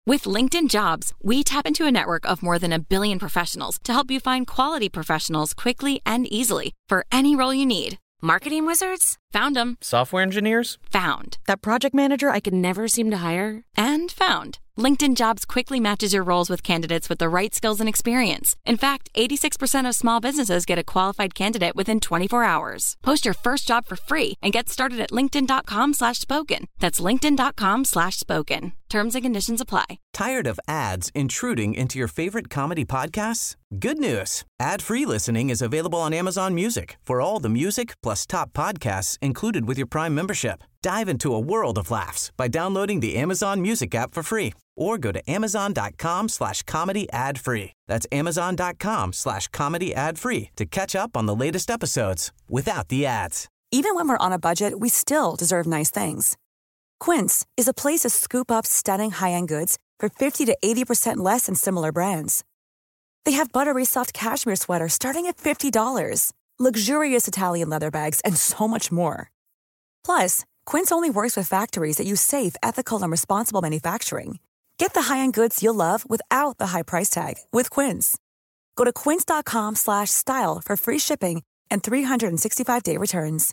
With LinkedIn Jobs, we tap into a network of more than 1 billion professionals to help you find quality professionals quickly and easily for any role you need. Marketing wizards? Found them. Software engineers? Found. That project manager I could never seem to hire? And found. LinkedIn Jobs quickly matches your roles with candidates with the right skills and experience. In fact, 86% of small businesses get a qualified candidate within 24 hours. Post your first job for free and get started at linkedin.com/spoken. That's linkedin.com/spoken. Terms and conditions apply. Tired of ads intruding into your favorite comedy podcasts? Good news. Ad-free listening is available on Amazon Music for all the music plus top podcasts included with your Prime membership. Dive into a world of laughs by downloading the Amazon Music app for free or go to amazon.com/comedy ad-free. That's amazon.com/comedy ad-free to catch up on the latest episodes without the ads. Even when we're on a budget, we still deserve nice things. Quince is a place to scoop up stunning high-end goods for 50 to 80% less than similar brands. They have buttery soft cashmere sweaters starting at $50, luxurious Italian leather bags, and so much more. Plus, Quince only works with factories that use safe, ethical, and responsible manufacturing. Get the high-end goods you'll love without the high price tag with Quince. Go to quince.com/style for free shipping and 365-day returns.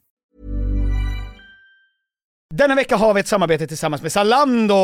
Denna vecka har vi ett samarbete tillsammans med Zalando.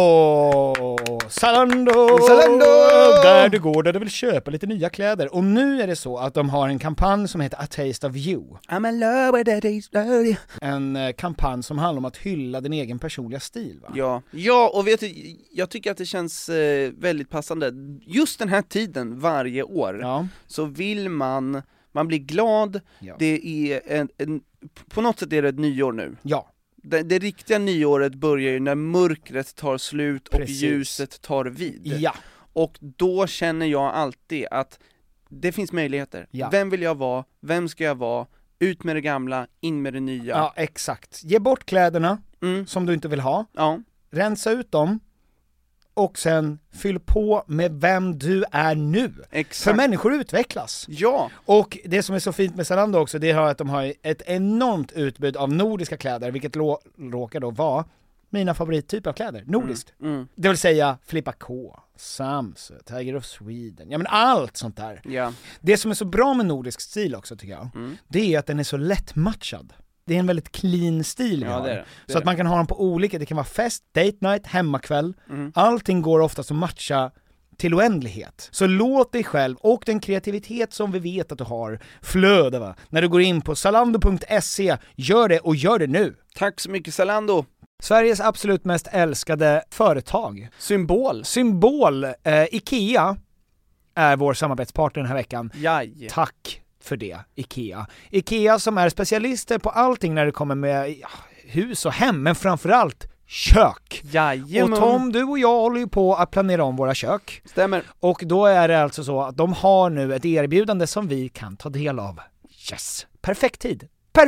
Där du går där du vill köpa lite nya kläder. Och nu är det så att de har en kampanj som heter A Taste of You. I'm in love with a taste of you. En kampanj som handlar om att hylla din egen personliga stil, va? Ja, och vet du, jag tycker att det känns väldigt passande. Just den här tiden varje år så vill man blir glad. Det är på något sätt är det ett nyår nu. Ja. Det riktiga nyåret börjar ju när mörkret tar slut och ljuset tar vid. Ja. Och då känner jag alltid att det finns möjligheter. Ja. Vem vill jag vara? Vem ska jag vara? Ut med det gamla, in med det nya. Ja, exakt. Ge bort kläderna som du inte vill ha. Ja. Rensa ut dem. Och sen fyll på med vem du är nu. Exakt. För människor utvecklas. Ja. Och det som är så fint med Zalando också, det är att de har ett enormt utbud av nordiska kläder, vilket råkar då vara mina favorittyper av kläder. Nordiskt. Det vill säga Filippa K, Samsö, Tiger of Sweden. Ja, men allt sånt där. Ja. Det som är så bra med nordisk stil också, tycker jag, det är att den är så lättmatchad. Det är en väldigt clean stil vi har. Det så att man kan ha dem på olika, det kan vara fest, date night, hemmakväll. Allting går oftast att matcha till oändlighet. Så låt dig själv och den kreativitet som vi vet att du har flöda, va? När du går in på zalando.se, gör det och gör det nu. Tack så mycket Zalando. Sveriges absolut mest älskade företag. Symbol. IKEA är vår samarbetspartner den här veckan. Jaj. Tack för det, IKEA som är specialister på allting när det kommer med hus och hem, men framförallt kök. Jajamän. Och Tom, du och jag håller ju på att planera om våra kök. Stämmer. Och då är det alltså så att de har nu ett erbjudande som vi kan ta del av. Yes, perfekt tid.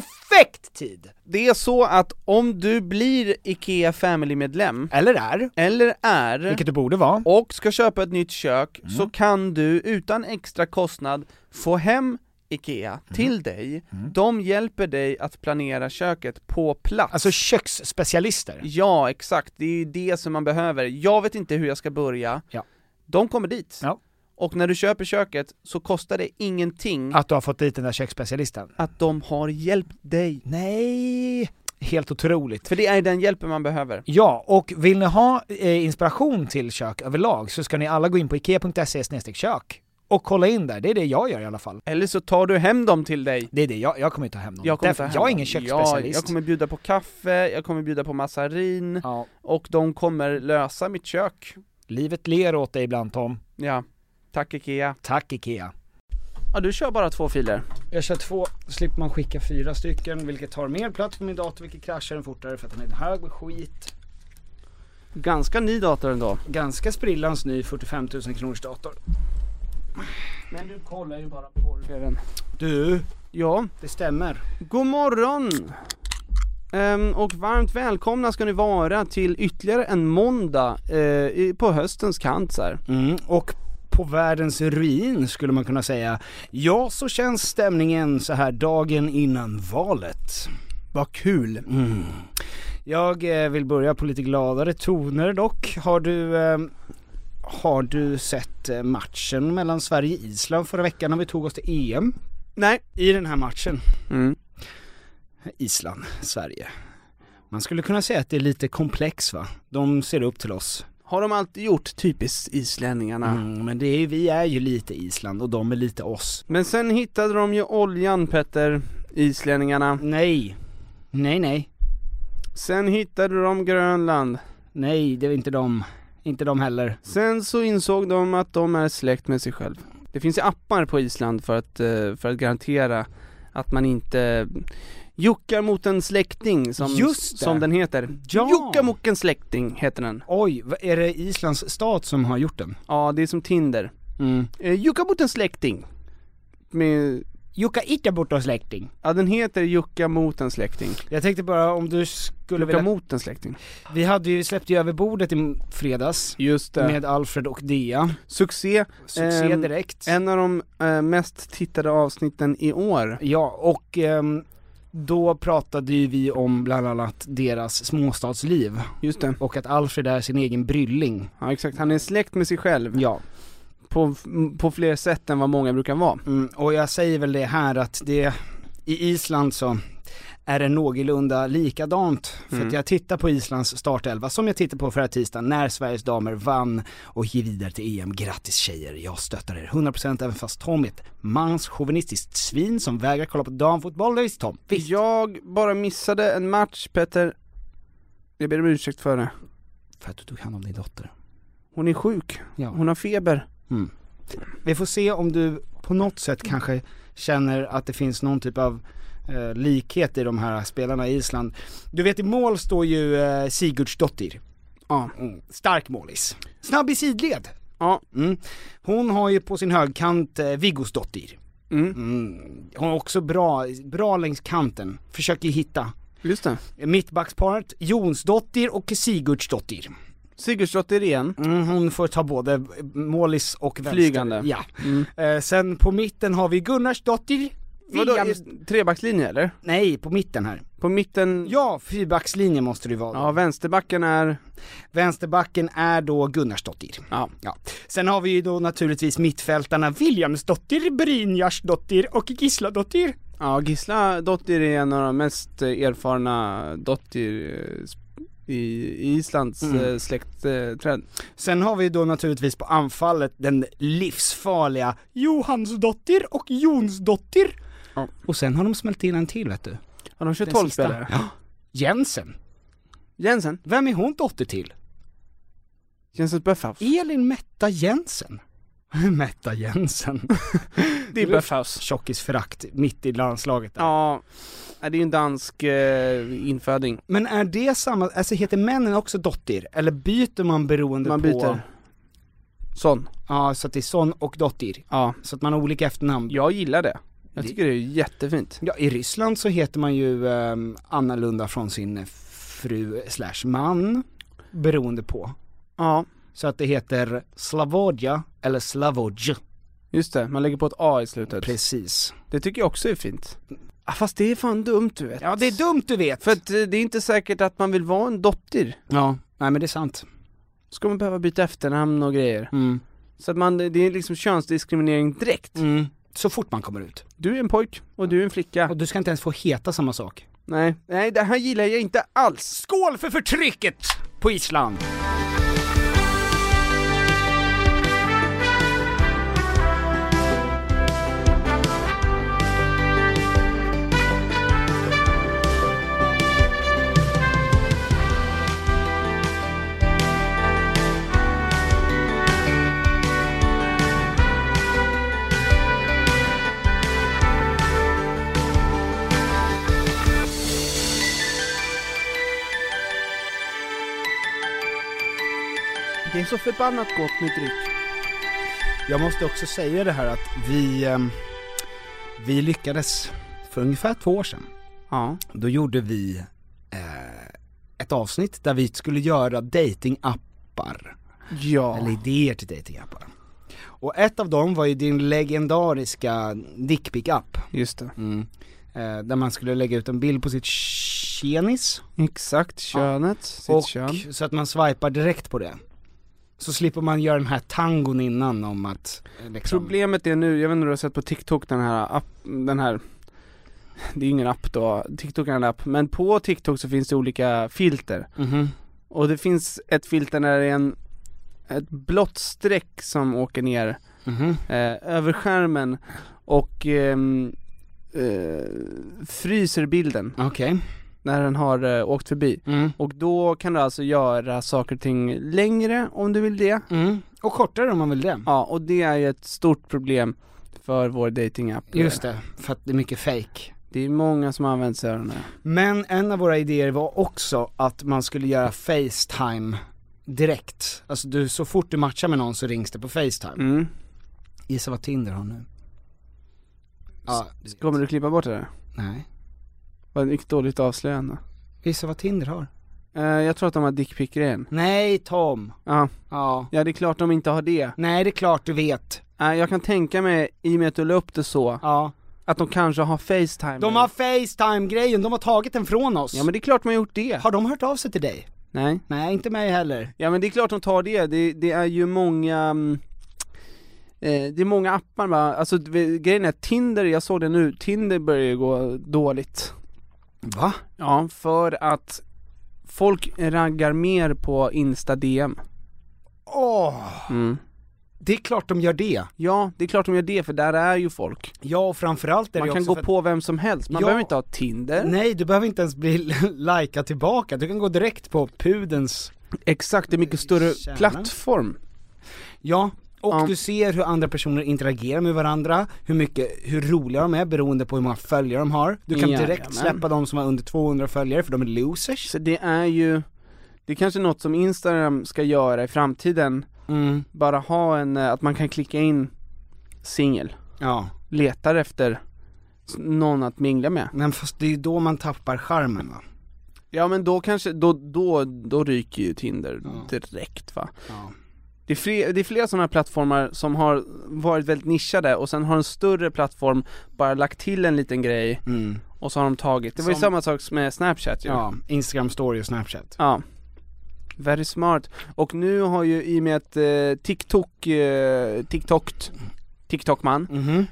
Det är så att om du blir IKEA Family-medlem eller är vilket du borde vara, och ska köpa ett nytt kök, så kan du utan extra kostnad få hem IKEA till dig. De hjälper dig att planera köket på plats. Alltså köksspecialister. Ja, exakt. Det är ju det som man behöver. Jag vet inte hur jag ska börja. Ja. De kommer dit. Ja. Och när du köper köket så kostar det ingenting att du har fått dit den där köksspecialisten. Att de har hjälpt dig. Nej, helt otroligt. För det är den hjälpen man behöver. Ja, och vill ni ha inspiration till kök överlag så ska ni alla gå in på ikea.se/kök och kolla in där. Det är det jag gör i alla fall. Eller så tar du hem dem till dig. Det är det, jag kommer inte ta hem dem. Jag är ingen köksspecialist. Jag kommer bjuda på kaffe, jag kommer bjuda på massarin. Ja. Och de kommer lösa mitt kök. Livet ler åt dig ibland, Tom. Ja, tack IKEA. Tack IKEA. Ja, du kör bara 2 filer. Jag kör 2, slipper man skicka 4 stycken, vilket tar mer plats på min dator, vilket kraschar den fortare för att den är hög med skit. Ganska ny dator ändå. Ganska sprillans ny 45 000 kronors dator. Men du kollar ju bara på den. Du, ja, det stämmer. God morgon! Och varmt välkomna ska ni vara till ytterligare en måndag på höstens kant så här. Och på världens ruin skulle man kunna säga. Ja, så känns stämningen så här dagen innan valet. Vad kul. Jag vill börja på lite gladare toner dock. Har du Har du sett matchen mellan Sverige och Island förra veckan när vi tog oss till EM? Nej. I den här matchen. Island, Sverige. Man skulle kunna säga att det är lite komplex, va? De ser upp till oss. Har de alltid gjort, typiskt islänningarna? Men vi är ju lite Island och de är lite oss. Men sen hittade de ju oljan, Petter, islänningarna. Nej. Sen hittade de Grönland. Nej, det är inte de. Inte de heller. Sen så insåg de att de är släkt med sig själv. Det finns ju appar på Island för att garantera att man inte juckar mot en släkting som den heter. Ja. Jucka mot en släkting heter den. Oj, är det Islands stat som har gjort den? Ja, det är som Tinder. Jucka mot en släkting. Med Jucka inte mot en släkting. Ja, den heter Jucka mot en släkting. Jag tänkte bara om du skulle Jucka mot en släkting. Vi hade ju släppt ju över bordet i fredags. Just det. Med Alfred och Dea. Succé direkt. En av de mest tittade avsnitten i år. Ja, och då pratade ju vi om bland annat deras småstadsliv. Just det. Och att Alfred är sin egen brylling. Ja, exakt. Han är släkt med sig själv. Ja. På fler sätt än vad många brukar vara. Och jag säger väl det här att det i Island så är det någorlunda likadant. För att jag tittar på Islands startelva som jag tittar på förra tisdagen när Sveriges damer vann och gick vidare till EM. Grattis tjejer, jag stöttar er 100% även fast Tom är ett manschauvinistiskt svin som vägrar kolla på damfotboll. Det visst Tom, visst. Jag bara missade en match, Petter. Jag ber om ursäkt för det. För att du tog hand om din dotter. Hon är sjuk, hon har feber. Vi får se om du på något sätt kanske känner att det finns någon typ av likhet i de här spelarna i Island. Du vet, i mål står ju Sigurdsdottir. Ja. Stark målis. Snabb i sidled. Ja. Hon har ju på sin högkant Viggosdottir. Hon är också bra längs kanten. Försöker hitta. Just det. Mittbacksparet Jonsdottir och Sigurdsdottir. Sigurdsdottir igen. Hon får ta både målis och vänster. Flygande. Ja. Sen på mitten har vi Gunnarsdottir. Vadå, trebackslinje eller? Nej, på mitten här. På mitten? Ja, fyrbackslinje måste det vara. Ja, vänsterbacken är då Gunnarsdottir. Ja. Sen har vi ju då naturligtvis mittfältarna Williamsdottir, Brynjarsdottir och Gisladottir. Ja, Gisladottir är en av de mest erfarna dottir i Islands släktträd. Sen har vi då naturligtvis på anfallet den livsfarliga Johansdottir och Jonsdottir. Ja. Och sen har de smält in en till, vet du. Har de 12 spelare? Ja. Jensen? Vem är hon dotter till? Jensen Böffhaus. Elin Metta Jensen. Metta Jensen. Det är Böffhaus. Tjockisförakt mitt i landslaget där. Ja, det är ju en dansk inföding. Men är det samma, alltså heter männen också Dottir? Eller byter man beroende på? Man byter. Son. Ja, så att det är son och Dottir. Ja. Så att man har olika efternamn. Jag gillar det. Jag tycker det är jättefint. Ja, i Ryssland så heter man ju annorlunda från sin fru / man. Beroende på. Ja. Så att det heter Slavodja eller Slavodj. Just det, man lägger på ett A i slutet. Precis. Det tycker jag också är fint. Fast det är fan dumt, du vet. Ja, det är dumt, du vet. För att det är inte säkert att man vill vara en dotter. Ja, nej men det är sant. Ska man behöva byta efternamn och grejer. Så att det är liksom könsdiskriminering direkt. Så fort man kommer ut. Du är en pojk och du är en flicka. Och du ska inte ens få heta samma sak. Nej, det här gillar jag inte alls. Skål för förtrycket på Island! Det är så förbannat gott med dryck. Jag måste också säga det här att vi lyckades för ungefär 2 år sedan. Ja. Då gjorde vi ett avsnitt där vi skulle göra datingappar. Ja. Eller idéer till datingappar. Och ett av dem var ju din legendariska dickpick-app. Just det. Där man skulle lägga ut en bild på sitt tjenis. Exakt, könet. Ja. Och kön. Så att man swipar direkt på det. Så slipper man göra den här tangon innan om att liksom... Problemet är nu, jag vet inte om du har sett på TikTok den här det är ingen app då, TikTok är en app, men på TikTok så finns det olika filter. Och det finns ett filter när det är ett blått streck som åker ner över skärmen och fryser bilden. Okej. När den har åkt förbi. Och då kan du alltså göra saker och ting längre om du vill det. Och kortare om man vill det. Ja, och det är ju ett stort problem för vår datingapp. Just det, för att det är mycket fake. Det är många som använder sig av den här. Men en av våra idéer var också att man skulle göra FaceTime direkt. Alltså så fort du matchar med någon så rings det på FaceTime. Gissa vad Tinder har nu. Ja, kommer du klippa bort det? Nej. Vad mycket dåligt avslöjande. Gissa vad Tinder har. Jag tror att de har dickpick-grejen. Nej, Tom. Ja, det är klart de inte har det. Nej, det är klart du vet. Jag kan tänka mig, i och med att du la upp det så, att de kanske har FaceTime. De har FaceTime-grejen, de har tagit den från oss. Ja, men det är klart de har gjort det. Har de hört av sig till dig? Nej. Nej, inte mig heller. Ja, men det är klart de tar det. Det är ju många... det är många appar, va? Alltså grejen är Tinder, jag såg det nu, Tinder börjar ju gå dåligt. Va? Ja, för att folk raggar mer på Insta DM. Det är klart de gör det. Ja, det är klart de gör det, för där är ju folk. Ja, och framförallt är man det kan också gå på vem som helst, man behöver inte ha Tinder. Nej, du behöver inte ens bli likad tillbaka. Du kan gå direkt på pudens. Exakt, det är mycket större plattform. Ja, och du ser hur andra personer interagerar med varandra, hur roliga de är beroende på hur många följare de har. Du kan direkt släppa de som har under 200 följare, för de är losers. Så det är kanske något som Instagram ska göra i framtiden. Bara ha att man kan klicka in singel. Ja. Letar efter någon att mingla med. Men fast det är då man tappar charmen, va? Ja, men då kanske då ryker ju Tinder direkt, va? Ja. Det är flera sådana plattformar som har varit väldigt nischade, och sen har en större plattform bara lagt till en liten grej och så har de tagit. Det var ju samma sak med Snapchat ju. Ja, Instagram Story och Snapchat. Ja. Very smart. Och nu har ju i och med att TikTok-man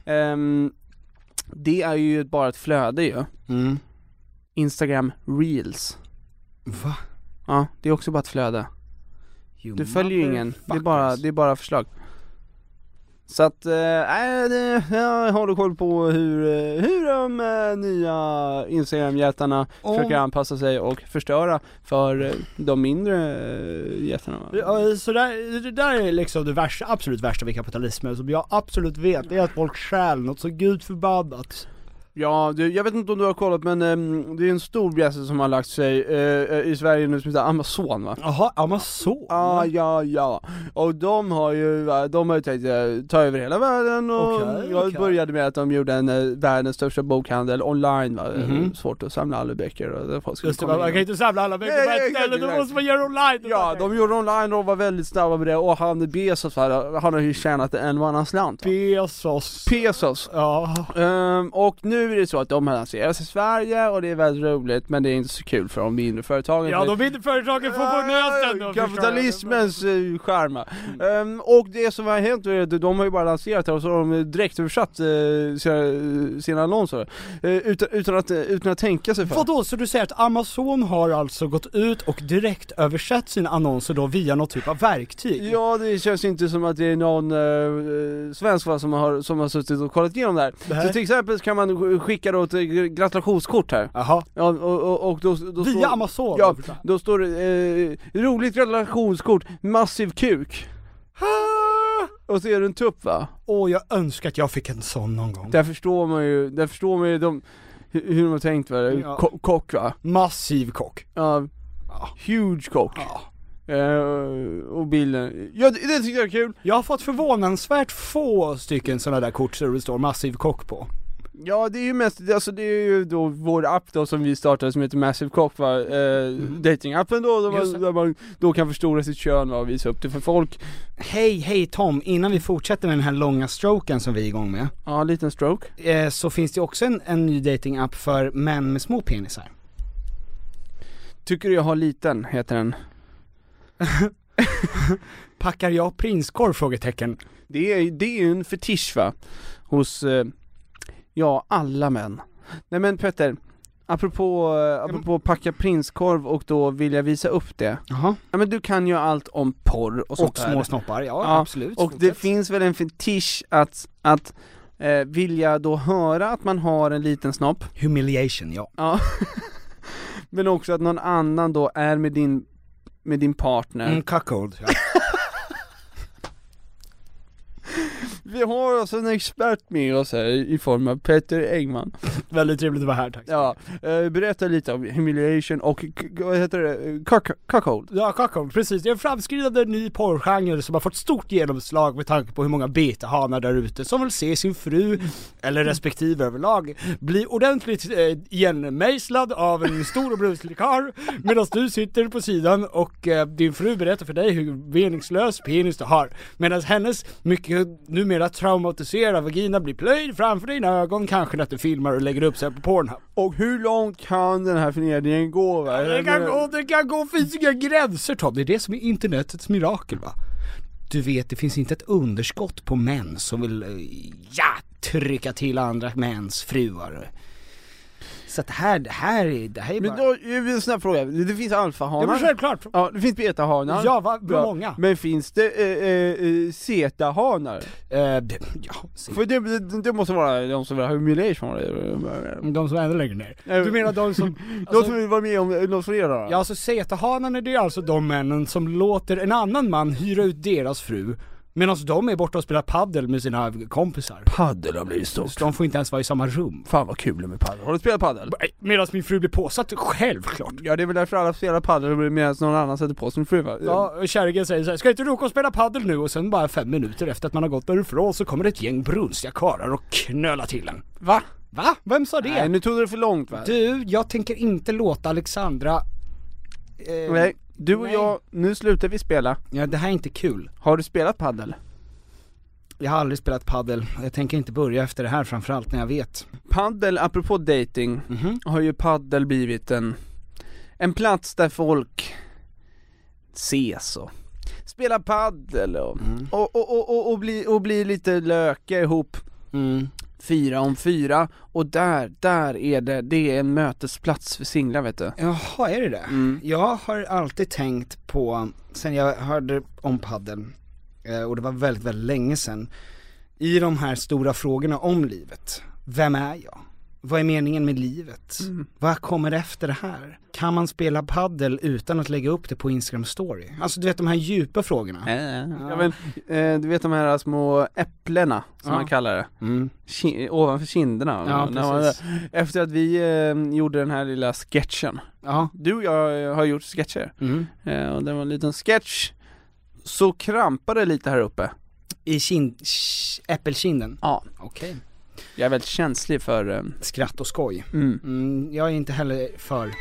det är ju bara ett flöde ju. Instagram Reels. Va? Ja, det är också bara ett flöde. Du följer ju ingen. Det är bara förslag. Så att jag håller koll på hur de nya Instagram-hjältarna försöker anpassa sig och förstöra för de mindre hjältarna. Ja, så det där är liksom det absolut värsta vid kapitalismen, som jag absolut vet, det är att folk stjäl något så gudförbannat. Ja, jag vet inte om du har kollat, men det är en stor bjässe som har lagt sig i Sverige nu som heter Amazon, va? Jaha, Amazon? Ja. Och de har ju tänkt ta över hela världen, och jag började med att de gjorde världens största bokhandel online, va? Svårt att samla alla böcker, och folk just det, man kan inte samla alla böcker på ett ställe, då måste man göra online. Ja, de gjorde online och var väldigt snabba med det, och han Bezos, han har ju tjänat en och annan slant. Pesos. Ja. Och nu är det så att de har lanserats i Sverige, och det är väldigt roligt, men det är inte så kul för de mindre företagen. Ja, de mindre företagen får på nöten. Kapitalismens skärma. Och det som har hänt är att de har ju bara lanserat det, och så har de direkt översatt sina annonser utan att tänka sig för. Vadå, så du säger att Amazon har alltså gått ut och direkt översatt sina annonser då via något typ av verktyg? Ja, det känns inte som att det är någon svensk som har suttit och kollat igenom det här. Så till exempel kan man skicka då ett gratulationskort här. Jaha. Ja, och då via står, Amazon? Ja, då står det roligt gratulationskort, massiv kuk. Och så är det en tupp, va? Jag önskar att jag fick en sån någon gång. Där förstår man ju hur de har tänkt, va? Kock, va? Massiv kock. Ja, huge kock. Ja. Och bilden. Ja, det tycker jag är kul. Jag har fått förvånansvärt få stycken sådana där kort där det står massiv kock på. Ja, det är ju mest, alltså det är ju då vår app då som vi startade som heter Massive Cock, va? Datingappen då, där man då kan förstora sitt kön och visa upp det för folk. Hej Tom, innan vi fortsätter med den här långa stroken som vi är igång med. Ja, liten stroke. Så finns det också en ny datingapp för män med små penisar. Tycker du jag har liten, heter den. Packar jag prinskorv? Frågetecken. Det är ju en fetisch va? Hos, alla män. Nej men Petter, apropå packa prinskorv och då vill jag visa upp det. Jaha. Ja men du kan ju allt om porr och sånt där. Och små snoppar, ja absolut. Och det finns väl en fetisch att vilja då höra att man har en liten snopp. Humiliation, ja. Men också att någon annan då är med din partner. Cuckold, ja. Vi har alltså en expert med oss här i form av Petter Engman. Väldigt trevligt att vara här, tack. Ja, berätta lite om humiliation och vad heter det? Cuckold. Ja, cuckold, precis. Det är en framskridande ny porrgenre som har fått stort genomslag med tanke på hur många betahanar där ute som vill se sin fru, eller respektive överlag, bli ordentligt igenmejslad av en stor och bruslig karl medan du sitter på sidan och din fru berättar för dig hur meningslös penis du har. Medan hennes mycket numera traumatiserad vagina blir plöjd framför dina ögon, kanske att du filmar och lägger upp sig på Pornhub. Och hur långt kan den här förnedringen gå va? Det kan gå, finns inga gränser, Tom. Det är det som är internetets mirakel va? Du vet, det finns inte ett underskott på män som vill trycka till andra mäns fruar. Så att det här är bara... Men då, en snabb fråga, det finns alfahanar. Ja men självklart. Ja, det finns betahanar. Ja, hur många? Men finns det zetahanar? Ja. För det måste vara de som vill ha humiliation. De som är ännu längre ner. Du menar de som... de som vill vara med om något fler då? Ja, alltså zetahanarna, det är alltså de männen som låter en annan man hyra ut deras fru medan de är borta och spelar paddel med sina kompisar. Paddel har blivit stort. Så de får inte ens vara i samma rum. Fan vad kul med paddel. Har du spelat paddel? Medan min fru blir påsatt, självklart. Ja, det är väl därför alla spelar paddel medan någon annan sätter på sin fru va? Ja, och kärringen säger så här: ska inte du åka och spela paddel nu? Och sen bara 5 minuter efter att man har gått därifrån så kommer ett gäng brunstiga karlar och knöla till en. Va? Vem sa det? Nej, nu tog du det för långt va? Du, jag tänker inte låta Alexandra... Nej, du och jag, nu slutar vi spela. Ja, det här är inte kul. Har du spelat paddel? Jag har aldrig spelat paddel. Jag tänker inte börja efter det här, framförallt när jag vet. Paddel, apropå dating, har ju paddel blivit en plats där folk ses och spelar paddel och bli lite löka ihop. 4 om 4 och där är det är en mötesplats för singlar, vet du. Jaha, är det det? Jag har alltid tänkt på, sen jag hörde om paddel, och det var väldigt, väldigt länge sedan, i de här stora frågorna om livet. Vem är jag? Vad är meningen med livet? Vad kommer efter det här? Kan man spela paddel utan att lägga upp det på Instagram story? Alltså du vet de här djupa frågorna. Ja, men, du vet de här små äpplena som man kallar det. Ovanför kinderna. Ja, efter att vi gjorde den här lilla sketchen. Du och jag har gjort sketcher. Och det var en liten sketch. Så krampade lite här uppe. I äppelkinden? Ja. Okej. Jag är väldigt känslig för skratt och skoj. Jag är inte heller för.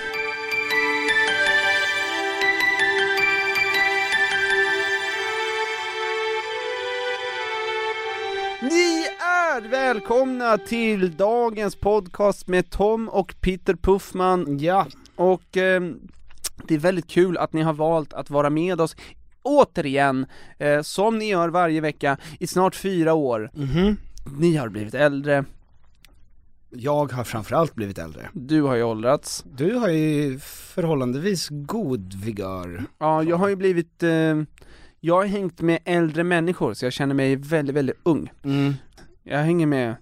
Ni är välkomna till dagens podcast med Tom och Peter Puffman. Ja. Och det är väldigt kul att ni har valt att vara med oss återigen, som ni gör varje vecka i snart 4 år. Ni har blivit äldre. Jag har framförallt blivit äldre. Du har ju åldrats. Du har ju förhållandevis god vigör. Ja, jag har ju blivit jag har hängt med äldre människor så jag känner mig väldigt, väldigt ung. Jag hänger med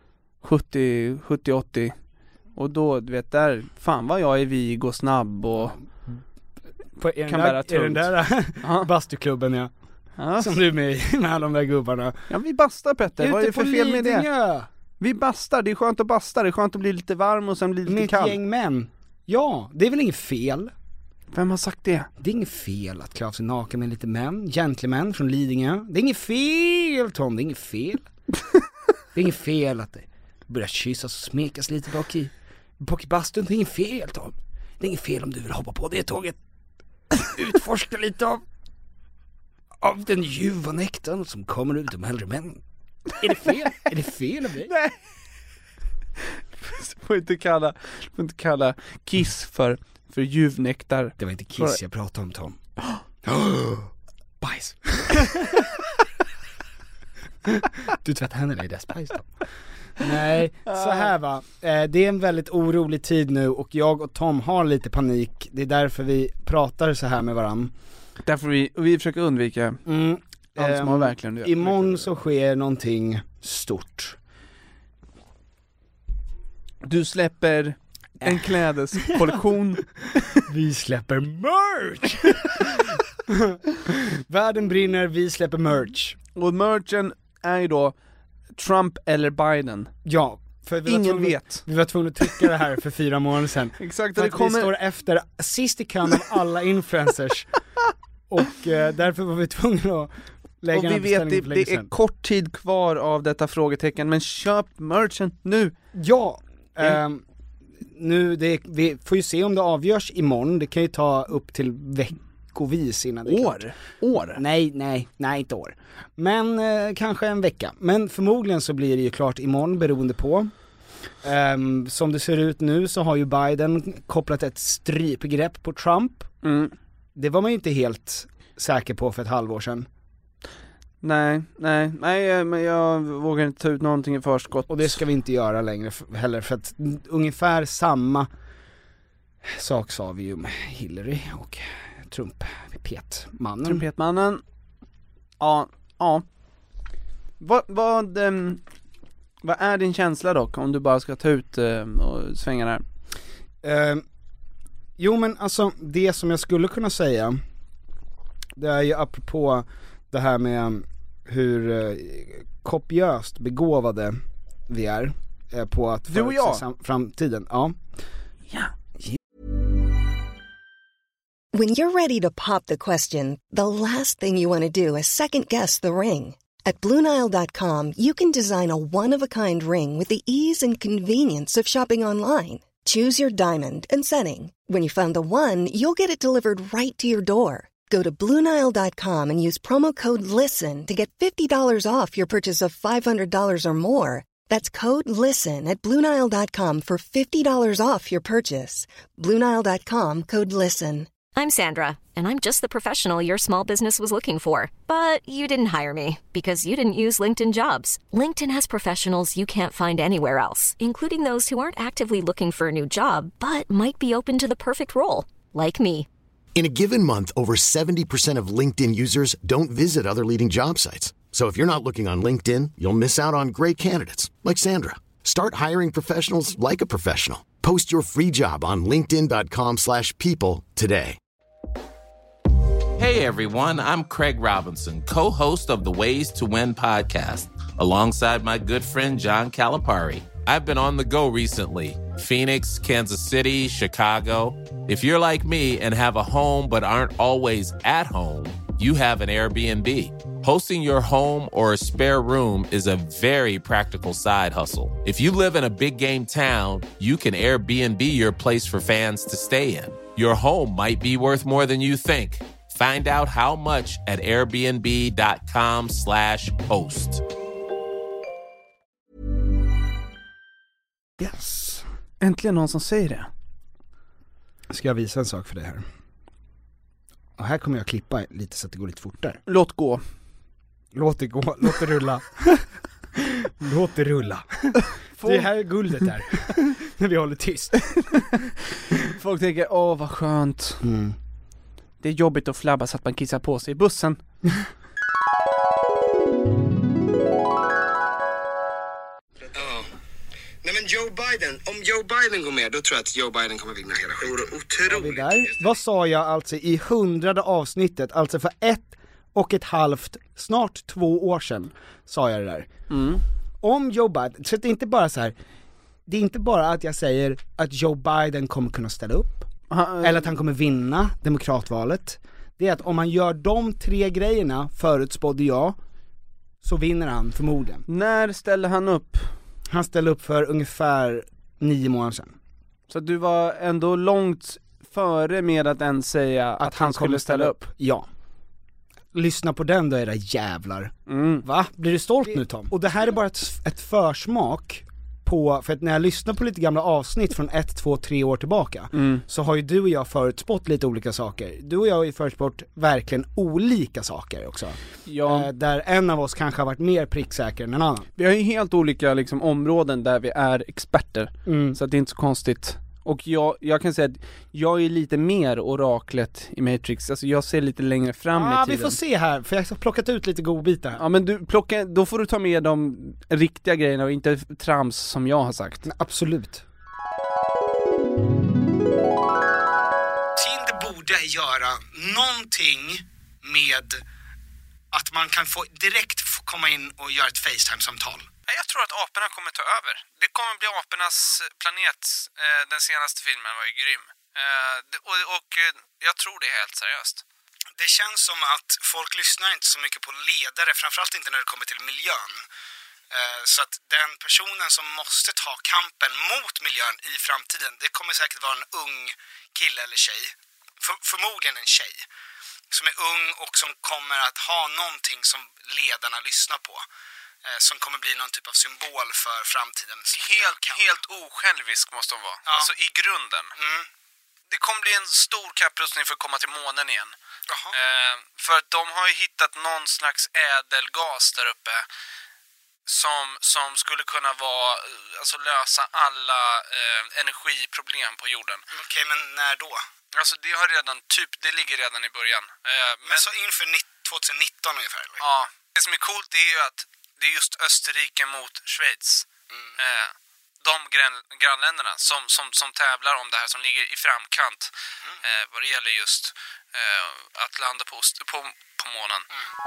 70-80 och då, du vet, där fan vad jag är vig och snabb och kan bära tungt. Är den där bastuklubben, ja. Som du är med alla de där gubbarna. Ja, vi bastar, Petter. Vad är det för fel med det? Vi bastar, det är skönt att basta. Det är skönt att bli lite varm och sen bli lite kall. Med ett gäng män. Ja, det är väl inget fel. Vem har sagt det? Det är inget fel att klä av sig naken med lite män. Gentlemän från Lidingö. Det är inget fel, Tom. Det är inget fel. Det är inget fel att det börjar kyssas och smekas lite bak i bastun. Det är inget fel, Tom. Det är inget fel om du vill hoppa på det tåget. Utforska lite av den ljuva nektarn som kommer ut de äldre männen. Är det fel? Är det fel av dig? Nej. Du får inte kalla Kiss för ljuvnektar. Det var inte Kiss jag pratade om, Tom. Bajs. Du tvättar händerna i dess bajs då. Nej, så här va. Det är en väldigt orolig tid nu och jag och Tom har lite panik. Det är därför vi pratar så här med varann. Därför vi försöker undvika allt som har verkligen. Imorgon så sker någonting stort. Du släpper en klädeskollektion. Vi släpper merch. Världen brinner, vi släpper merch. Och merchen är ju då Trump eller Biden. Ja, för ingen vet. Vi var tvungna att trycka det här för 4 månader sedan. Exakt, för att vi står efter sist i kön av alla influencers. Och därför var vi tvungna att lägga. Och vi vet, det är kort tid kvar av detta frågetecken. Men köp merchen nu. Ja, nu vi får ju se om det avgörs imorgon. Det kan ju ta upp till veckovis innan det är klart. År? Nej, inte år. Men kanske en vecka. Men förmodligen så blir det ju klart imorgon beroende på. Som det ser ut nu så har ju Biden kopplat ett strypgrepp på Trump. Det var man ju inte helt säker på för ett halvår sedan. Nej, men jag vågar inte ta ut någonting i förskott. Och det ska vi inte göra längre heller, för att ungefär samma sak sa vi ju med Hillary och Trumpetmannen. Ja. Vad är din känsla dock, om du bara ska ta ut och svänga där? Jo men alltså, det som jag skulle kunna säga, det är ju apropå det här med hur kopiöst begåvade vi är på att förutse framtiden. Ja. When you're ready to pop the question, the last thing you want to do is second guess the ring. At BlueNile.com, you can design a one-of-a-kind ring with the ease and convenience of shopping online. Choose your diamond and setting. When you find the one, you'll get it delivered right to your door. Go to BlueNile.com and use promo code LISTEN to get $50 off your purchase of $500 or more. That's code LISTEN at BlueNile.com for $50 off your purchase. BlueNile.com, code LISTEN. I'm Sandra, and I'm just the professional your small business was looking for. But you didn't hire me because you didn't use LinkedIn Jobs. LinkedIn has professionals you can't find anywhere else, including those who aren't actively looking for a new job, but might be open to the perfect role, like me. In a given month, over 70% of LinkedIn users don't visit other leading job sites. So if you're not looking on LinkedIn, you'll miss out on great candidates like Sandra. Start hiring professionals like a professional. Post your free job on linkedin.com/people today. Hey everyone, I'm Craig Robinson, co-host of the Ways to Win podcast, alongside my good friend John Calipari. I've been on the go recently. Phoenix, Kansas City, Chicago. If you're like me and have a home but aren't always at home, you have an Airbnb. Hosting your home or a spare room is a very practical side hustle. If you live in a big game town, you can Airbnb your place for fans to stay in. Your home might be worth more than you think. Find out how much at airbnb.com/host. Yes. Äntligen någon som säger det. Ska jag visa en sak för dig här? Och här kommer jag klippa lite så att det går lite fortare. Låt gå. Låt det gå, låt det rulla. Låt det rulla. Det här är guldet där. När vi håller tyst. Folk tänker, vad skönt. Det är jobbigt att flabba så att man kissar på sig i bussen. Nej men Joe Biden, om Joe Biden går med, då tror jag att Joe Biden kommer vinna hela skiten. Otroligt. Vad sa jag alltså i 100:e avsnittet, alltså för 1,5, snart 2 år sedan sa jag det där. Om Joe Biden, så det är inte bara så här, det är inte bara att jag säger att Joe Biden kommer kunna ställa upp eller att han kommer vinna demokratvalet. Det är att om man gör de 3 grejerna, förutspådde jag, så vinner han förmodligen. När ställde han upp? Han ställde upp för ungefär 9 månader sedan. Så du var ändå långt före med att ens säga att han skulle ställa upp? Ja. Lyssna på den då, era jävlar. Va? Blir du stolt nu, Tom? Och det här är bara ett försmak på, för att när jag lyssnar på lite gamla avsnitt från 1, 2, 3 år tillbaka, så har ju du och jag förutspått lite olika saker. Du och jag har ju förutspått verkligen olika saker också. Ja. Där en av oss kanske har varit mer pricksäker än en annan. Vi har ju helt olika liksom områden där vi är experter, så att det är inte så konstigt. Och jag kan säga att jag är lite mer oraklet i Matrix. Alltså jag ser lite längre fram i tiden. Vi får se här, för jag har plockat ut lite godbitar här. Ja, men då får du ta med de riktiga grejerna och inte trams som jag har sagt. Absolut. Tinder borde göra någonting med att man kan få direkt komma in och göra ett FaceTime-samtal. Jag tror att aporna kommer ta över. Det kommer bli apornas planet. Den senaste filmen var ju grym. Och jag tror det är helt seriöst. Det känns som att folk lyssnar inte så mycket på ledare, framförallt inte när det kommer till miljön. Så att den personen som måste ta kampen mot miljön i framtiden, det kommer säkert vara en ung kille eller tjej. Förmodligen en tjej. Som är ung och som kommer att ha någonting som ledarna lyssnar på. Som kommer bli någon typ av symbol för framtiden. Helt osjälvisk måste de vara. Ja. Alltså i grunden. Det kommer bli en stor kapprustning för att komma till månen igen. För att de har ju hittat någon slags ädelgas där uppe som skulle kunna vara, alltså lösa alla energiproblem på jorden. Okej, men när då? Alltså det ligger redan i början. Men så inför 2019 ungefär? Eller? Ja, det som är coolt är ju att det är just Österrike mot Schweiz. De grannländerna som tävlar om det här, som ligger i framkant vad det gäller just att landa på månen.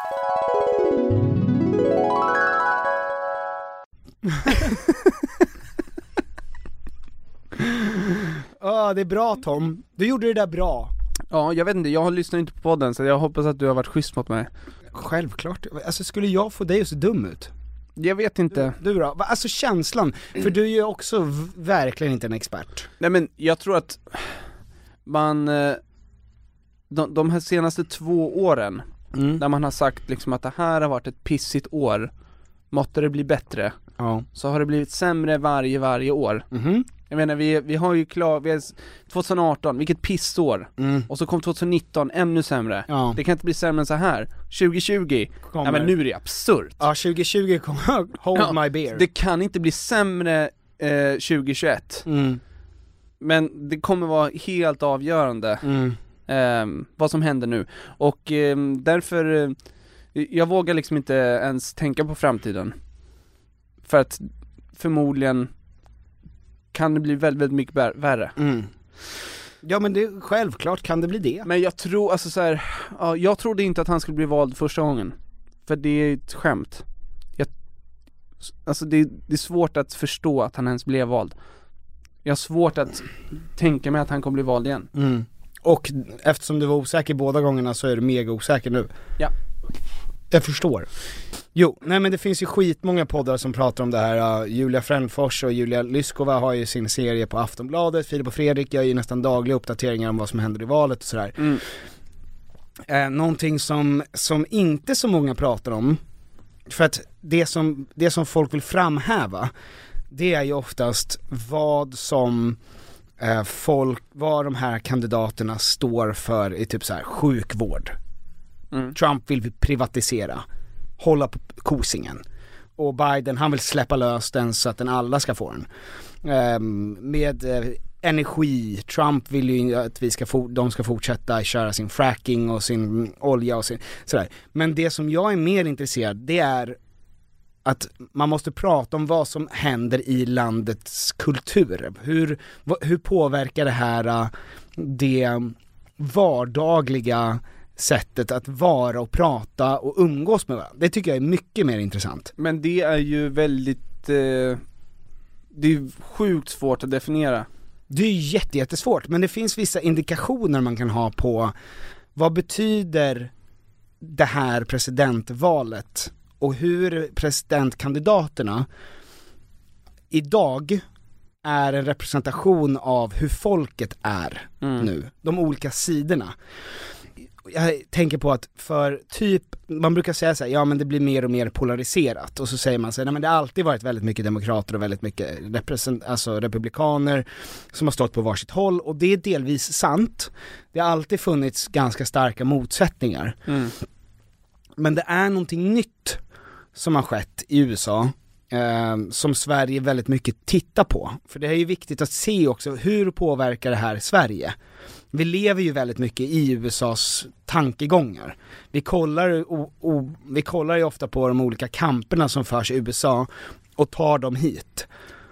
Det är bra, Tom. Du gjorde det där bra. Ja, jag vet inte, jag lyssnar inte på podden, så jag hoppas att du har varit schysst mot mig. Självklart. Alltså skulle jag få dig att se dum ut? Jag vet inte. Du då? Alltså känslan, för du är ju också verkligen inte en expert. Nej, men jag tror att man de här senaste 2 åren där man har sagt liksom att det här har varit ett pissigt år, måtte det bli bättre. Ja. Så har det blivit sämre varje år. Jag menar, vi har ju 2018, vilket pissår. Och så kom 2019, ännu sämre. Ja. Det kan inte bli sämre än så här. 2020, ja, men nu är det absurt. Ja, 2020 kommer hold my beer. Det kan inte bli sämre 2021. Men det kommer vara helt avgörande vad som händer nu. Och därför jag vågar liksom inte ens tänka på framtiden. För att förmodligen kan det bli väldigt, väldigt mycket värre. Ja, men det, självklart kan det bli det. Men jag tror, alltså så här, jag trodde inte att han skulle bli vald första gången. För det är ett skämt. Alltså det är svårt att förstå att han ens blev vald. Jag har svårt att tänka mig att han kommer bli vald igen. Och eftersom du var osäker båda gångerna så är du mega osäker nu. Ja. Jag förstår. Jo, nej men det finns ju skitmånga poddar som pratar om det här. Julia Frändfors och Julia Lyskova har ju sin serie på Aftonbladet. Filip och Fredrik gör ju nästan dagliga uppdateringar om vad som händer i valet och sådär. Någonting som inte så många pratar om, för att det som folk vill framhäva, det är ju oftast vad de här kandidaterna står för i typ så här sjukvård. Trump vill privatisera, hålla på kosingen, och Biden, han vill släppa lös den så att den alla ska få den. Med energi, Trump vill ju att de ska fortsätta köra sin fracking och sin olja och sin sådär. Men det som jag är mer intresserad, det är att man måste prata om vad som händer i landets kultur. Hur påverkar det här det vardagliga sättet att vara och prata och umgås med varandra? Det tycker jag är mycket mer intressant. Men det är ju väldigt det är sjukt svårt att definiera. Det är jättesvårt, men det finns vissa indikationer man kan ha på vad betyder det här presidentvalet och hur presidentkandidaterna idag är en representation av hur folket är nu, de olika sidorna. jag tänker på att för typ, man brukar säga så här, ja men det blir mer och mer polariserat, och så säger man så här, nej men det har alltid varit väldigt mycket demokrater och väldigt mycket republikaner som har stått på varsitt håll, och det är delvis sant. Det har alltid funnits ganska starka motsättningar. Men det är någonting nytt som har skett i USA som Sverige väldigt mycket tittar på. För det är ju viktigt att se också, hur påverkar det här Sverige? Vi lever ju väldigt mycket i USAs tankegångar. Vi kollar ju ofta på de olika kamperna som förs i USA och tar dem hit.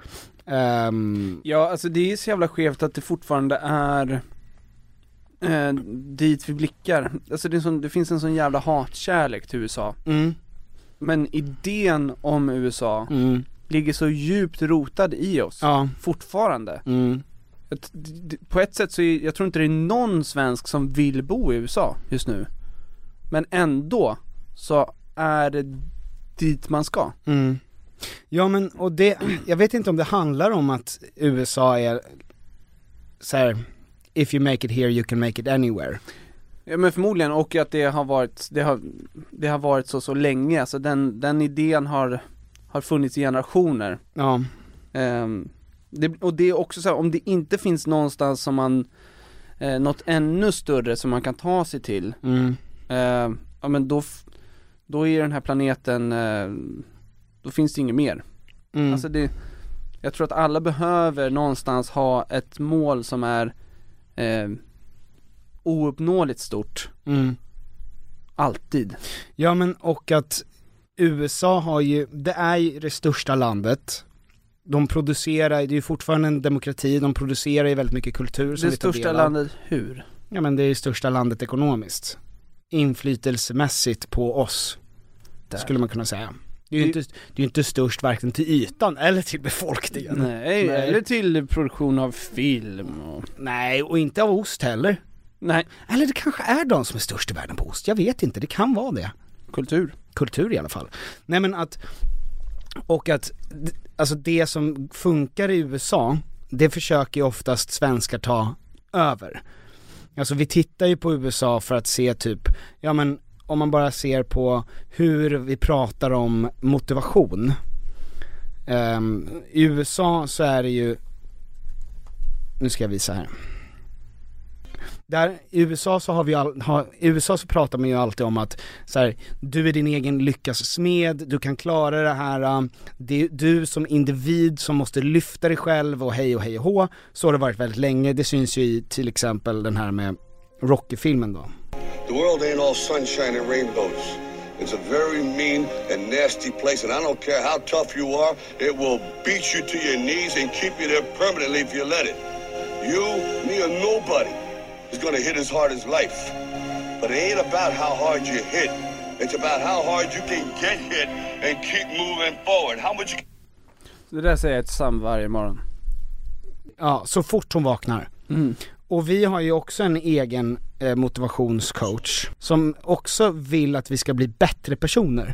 Ja, alltså det är så jävla skevt att det fortfarande är dit vi blickar. Alltså det finns en sån jävla hatkärlek till USA. Men idén om USA ligger så djupt rotad i oss fortfarande. På ett sätt så jag tror inte det är någon svensk som vill bo i USA just nu. Men ändå så är det dit man ska. Ja, men och det, jag vet inte om det handlar om att USA är så här, if you make it here you can make it anywhere. Ja, men förmodligen, och att det har varit så länge. Alltså den idén har funnits i generationer. Ja. Och det är också så här, om det inte finns någonstans som man något ännu större som man kan ta sig till. Ja, men då är den här planeten då finns det inget mer. Alltså jag tror att alla behöver någonstans ha ett mål som är ouppnåeligt stort. Alltid. Ja, men och att USA har ju, det är ju det största landet. De producerar, det är ju fortfarande en demokrati, de producerar ju väldigt mycket kultur som det största landet hur? Ja, men det är ju största landet ekonomiskt. Inflytelsemässigt på oss. Där skulle man kunna säga. Det är ju inte störst varken till ytan eller till befolkningen. Nej, eller till produktion av film. Nej, och inte av ost heller. Nej. Eller det kanske är de som är störst i världen på ost. Jag vet inte, det kan vara det. Kultur i alla fall. Nej, men att alltså det som funkar i USA, det försöker ju oftast svenskar ta över. Alltså vi tittar ju på USA för att se typ, ja men om man bara ser på hur vi pratar om motivation. I USA så är det ju, nu ska jag visa här. Där i USA så USA så pratar man ju alltid om att så här, du är din egen lyckas smed, du kan klara det här, det är du som individ som måste lyfta dig själv och hej och hå. Så har det varit väldigt länge. Det syns ju i till exempel den här med Rocky-filmen då. The world ain't all sunshine and rainbows. It's a very mean and nasty place, and I don't care how tough you are, it will beat you to your knees and keep you there permanently if you let it. You, me, or nobody is going to hit as hard as life. But it ain't about how hard you hit. It's about how hard you can get hit and keep moving forward. How much Det där säger jag till Sam varje morgon. Ja, så fort hon vaknar. Och vi har ju också en egen motivationscoach som också vill att vi ska bli bättre personer.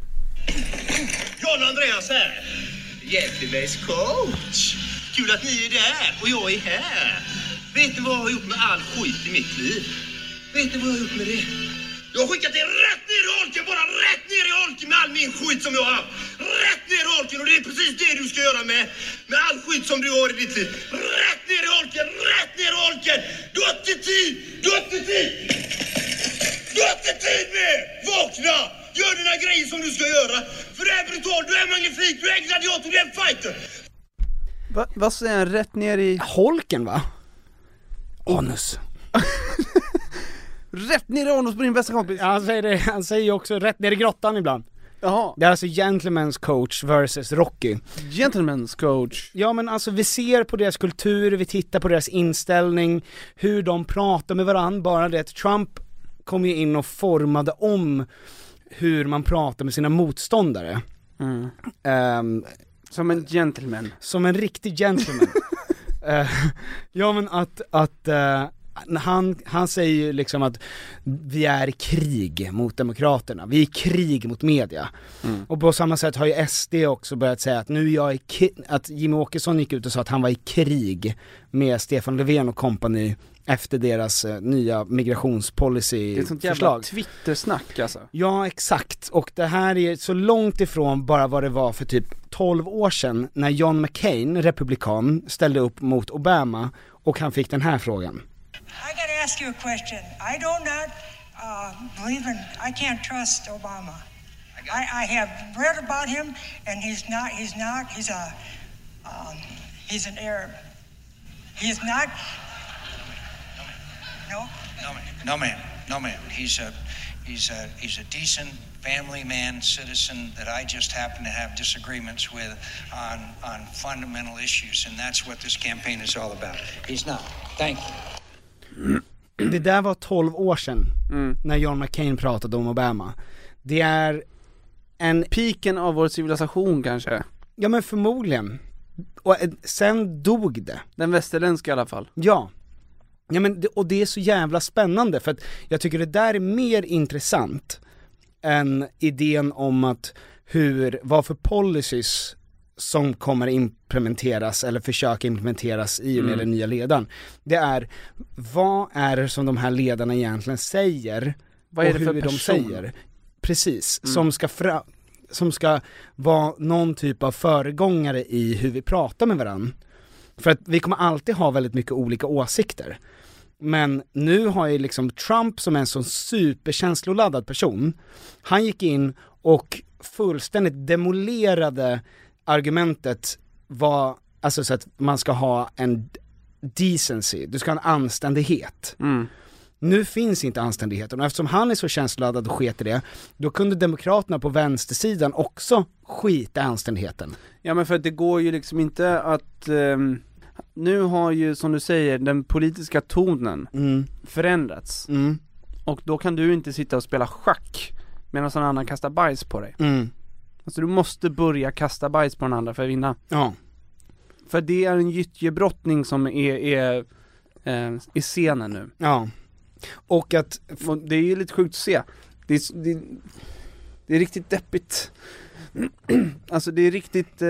John Andreas här. Gävlebergs coach. Kul att ni är där och jag är här. Vet ni vad jag har gjort med all skit i mitt liv? Vet ni vad jag har gjort med det? Jag har skickat det rätt ner i holken, bara rätt ner i holken med all min skit som jag har haft. Rätt ner i holken, och det är precis det du ska göra med all skit som du har i ditt liv. Rätt ner i holken, rätt ner i holken. Du har inte tid, du har inte tid. Du har inte tid med. Vakna, gör dina grejer som du ska göra. För du är brutal, du är magnifik, du är gladiator, du är en fighter. Vad säger han, rätt ner i holken va? Anus. Rätt ner i anus på din bästa kompis. Ja, han säger ju också rätt ner i grottan ibland. Jaha. Det är alltså Gentleman's coach versus Rocky. Gentleman's coach. Ja, men alltså vi ser på deras kultur, vi tittar på deras inställning, hur de pratar med varandra. Bara det att Trump kom ju in och formade om hur man pratar med sina motståndare. Som en gentleman. Som en riktig gentleman. Ja, men att han säger ju liksom att vi är i krig mot demokraterna. Vi är i krig mot media. Och på samma sätt har ju SD också börjat säga att nu jag är att Jimmie Åkesson gick ut och sa att han var i krig med Stefan Löfven och kompani efter deras nya migrationspolicy-förslag. Det är sånt jävla Twitter-snack alltså. Ja, exakt. Och det här är så långt ifrån bara vad det var för typ 12 år sedan när John McCain, republikan, ställde upp mot Obama och han fick den här frågan. I gotta ask you a question. I do not believe in, I can't trust Obama. I have read about him and he's an Arab. He's not... No, ma'am. He's a decent family man, citizen that I just happen to have disagreements with on fundamental issues, and that's what this campaign is all about. He's not. Thank you. Det där var 12 år sedan när John McCain pratade om Obama. Det är en... piken av vår civilisation kanske. Ja, men förmodligen. Och sen dog det. Den västerländska i alla fall. Ja. Ja, men och det är så jävla spännande för att jag tycker det där är mer intressant än idén om att vad för policies som kommer implementeras eller försöka implementeras i och med den nya ledaren. Det är, vad är det som de här ledarna egentligen säger? Vad är det för person? De säger? Precis, som ska vara någon typ av föregångare i hur vi pratar med varandra. För att vi kommer alltid ha väldigt mycket olika åsikter. Men nu har ju liksom Trump som en sån superkänsloladdad person, han gick in och fullständigt demolerade argumentet alltså så att man ska ha en decency, du ska ha en anständighet. Nu finns inte anständigheten och eftersom han är så känsloladdad och sket i det, då kunde demokraterna på vänstersidan också skita i anständigheten. Ja, men för att det går ju liksom inte att nu har ju, som du säger, den politiska tonen förändrats. Och då kan du inte sitta och spela schack medan någon annan kastar bajs på dig. Alltså du måste börja kasta bajs på den andra för att vinna. Ja. För det är en gyttjebrottning som är i scenen nu. Ja. Och att det är ju lite sjukt att se. Det är riktigt deppigt. Alltså det är riktigt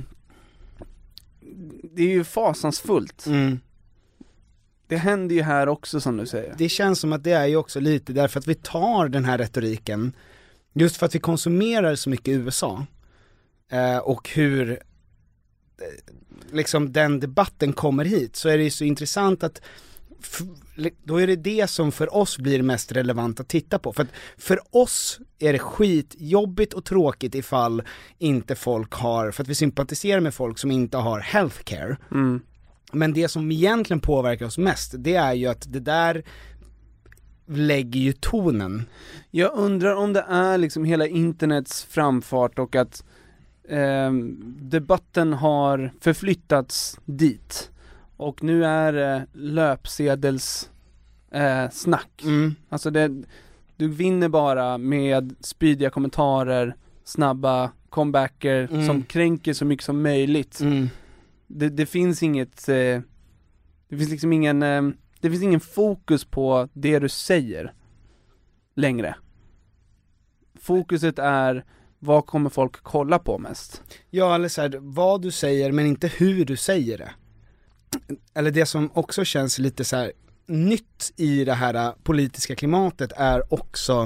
det är ju fasansfullt. Det händer ju här också, som du säger. Det känns som att det är ju också lite därför att vi tar den här retoriken just för att vi konsumerar så mycket i USA och hur liksom den debatten kommer hit, så är det ju så intressant att då är det som för oss blir mest relevant att titta på. För att för oss är det skitjobbigt och tråkigt ifall inte folk har, för att vi sympatiserar med folk som inte har healthcare. Men det som egentligen påverkar oss mest, det är ju att det där lägger ju tonen. Jag undrar om det är liksom hela internets framfart och att debatten har förflyttats dit. Och nu är det löpsedels snack. Alltså du vinner bara med spydiga kommentarer, snabba comebacker som kränker så mycket som möjligt. Det finns inget det finns liksom ingen fokus på det du säger längre. Fokuset är vad kommer folk kolla på mest? Ja, eller så här, vad du säger men inte hur du säger det. Eller det som också känns lite så här nytt i det här politiska klimatet är också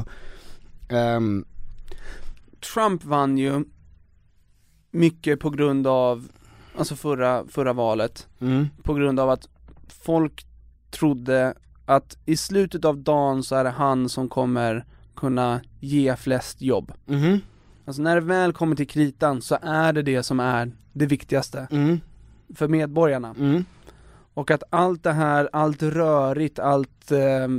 Trump vann ju mycket på grund av alltså förra valet på grund av att folk trodde att i slutet av dagen så är det han som kommer kunna ge flest jobb. Alltså när det väl kommer till kritan så är det som är det viktigaste för medborgarna. Och att allt det här, allt rörigt, allt